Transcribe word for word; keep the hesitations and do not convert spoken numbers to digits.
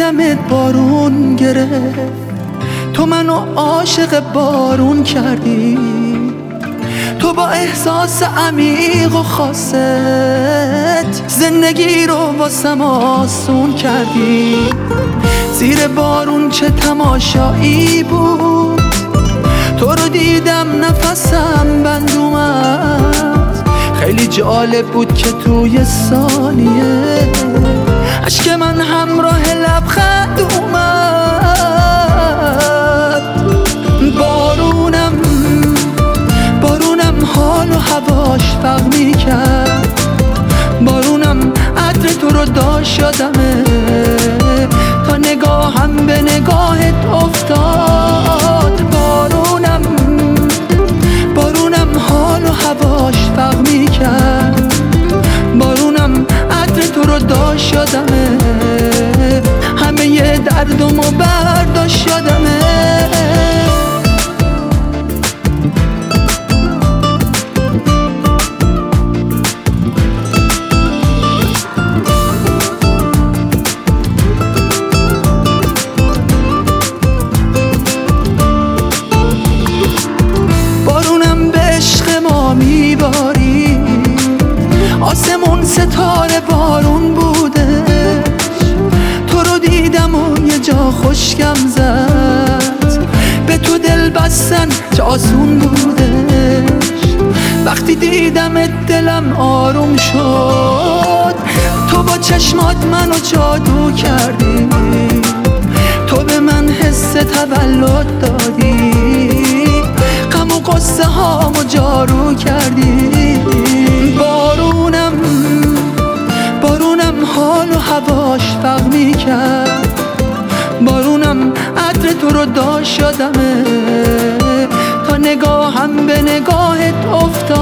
دیدمت بارون گرفت، تو منو عاشق بارون کردی. تو با احساس عمیق و خاصت زندگی رو واسم آسون کردی. زیر بارون چه تماشایی بود، تو رو دیدم نفسم بند اومد. خیلی جالب بود که توی ثانیه اشک من همراه لبخند اومد. بارونم بارونم حال و هواش فرق میکرد، بارونم عطر تو رو داشت یادمه تا نگاهم به نگاهت افتاد. بارونم بارونم حال و هواش فرق میکرد، بارونم عطر تو رو داشت یادمه همه ی دردمو برداشت یادمه. میباری آسمون ستاره بارون بودش، تو رو دیدم و یه جا خوشگم زد. به تو دل بستن چه آسون بودش، وقتی دیدمت دلم آروم شد. تو با چشمات منو جادو کردی، تو به من حس تولد دادی، غم و قصه هامو جارو کردی. بارونم بارونم حال و هواش فرق میکرد، بارونم عطر تو رو داشت یادمه تا نگاهم به نگاهت افتاد.